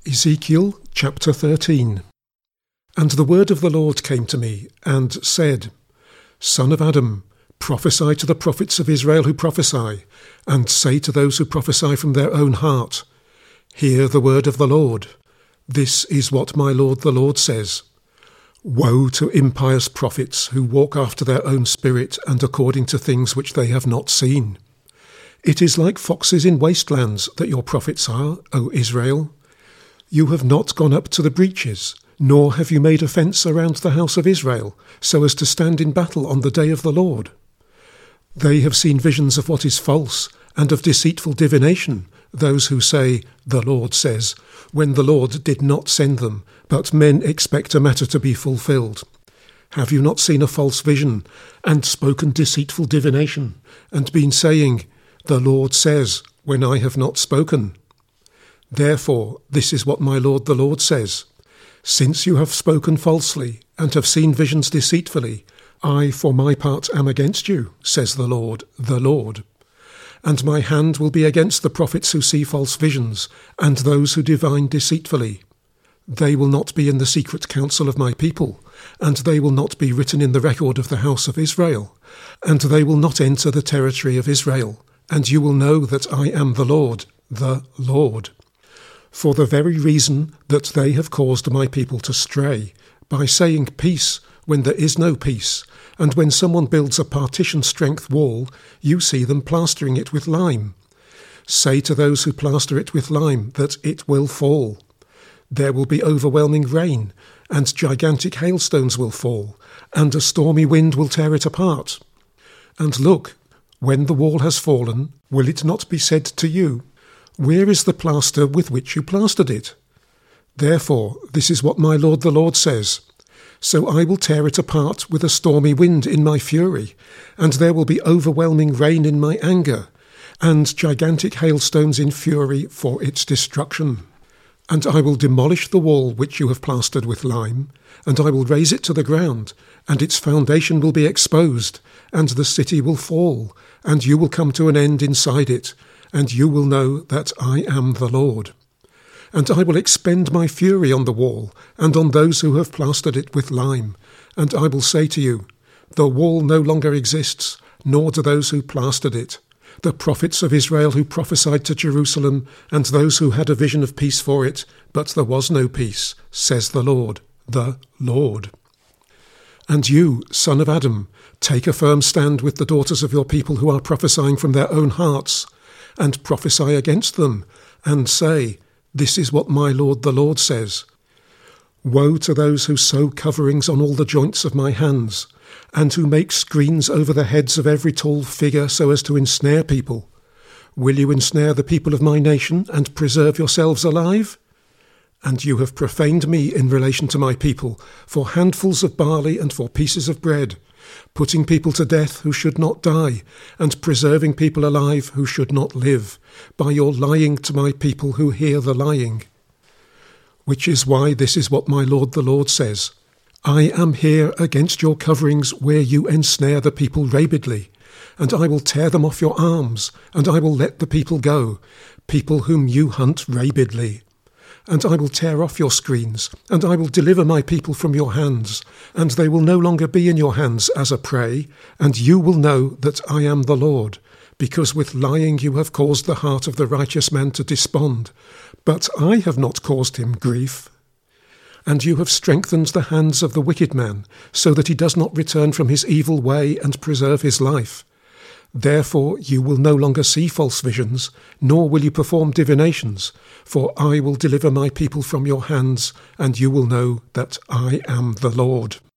Ezekiel chapter 13. And the word of the Lord came to me, and said, Son of Adam, prophesy to the prophets of Israel who prophesy, and say to those who prophesy from their own heart, Hear the word of the Lord. This is what my Lord the Lord says. Woe to impious prophets who walk after their own spirit and according to things which they have not seen. It is like foxes in wastelands that your prophets are, O Israel. You have not gone up to the breaches, nor have you made a fence around the house of Israel, so as to stand in battle on the day of the Lord. They have seen visions of what is false, and of deceitful divination, those who say, The Lord says, when the Lord did not send them, but men expect a matter to be fulfilled. Have you not seen a false vision, and spoken deceitful divination, and been saying, The Lord says, when I have not spoken? Therefore, this is what my Lord the Lord says. Since you have spoken falsely, and have seen visions deceitfully, I for my part am against you, says the Lord, and my hand will be against the prophets who see false visions, and those who divine deceitfully. They will not be in the secret counsel of my people, and they will not be written in the record of the house of Israel, and they will not enter the territory of Israel, and you will know that I am the Lord. For the very reason that they have caused my people to stray, by saying peace when there is no peace, and when someone builds a partition-strength wall, you see them plastering it with lime. Say to those who plaster it with lime that it will fall. There will be overwhelming rain, and gigantic hailstones will fall, and a stormy wind will tear it apart. And look, when the wall has fallen, will it not be said to you, Where is the plaster with which you plastered it? Therefore, this is what my Lord the Lord says. So I will tear it apart with a stormy wind in my fury, and there will be overwhelming rain in my anger, and gigantic hailstones in fury for its destruction. And I will demolish the wall which you have plastered with lime, and I will raze it to the ground, and its foundation will be exposed, and the city will fall, and you will come to an end inside it, and you will know that I am the Lord. And I will expend my fury on the wall, and on those who have plastered it with lime, and I will say to you, The wall no longer exists, nor do those who plastered it. The prophets of Israel who prophesied to Jerusalem, and those who had a vision of peace for it, but there was no peace, says the Lord. And you, son of Adam, take a firm stand with the daughters of your people who are prophesying from their own hearts, and prophesy against them, and say, This is what my Lord the Lord says. Woe to those who sew coverings on all the joints of my hands, and who make screens over the heads of every tall figure so as to ensnare people. Will you ensnare the people of my nation and preserve yourselves alive? And you have profaned me in relation to my people, for handfuls of barley and for pieces of bread, putting people to death who should not die, and preserving people alive who should not live, by your lying to my people who hear the lying. Which is why this is what my Lord the Lord says. I am here against your coverings where you ensnare the people rabidly, and I will tear them off your arms, and I will let the people go, people whom you hunt rabidly. And I will tear off your screens, and I will deliver my people from your hands, and they will no longer be in your hands as a prey, and you will know that I am the Lord, because with lying you have caused the heart of the righteous man to despond, but I have not caused him grief. And you have strengthened the hands of the wicked man, so that he does not return from his evil way and preserve his life. Therefore you will no longer see false visions, nor will you perform divinations, for I will deliver my people from your hands, and you will know that I am the Lord.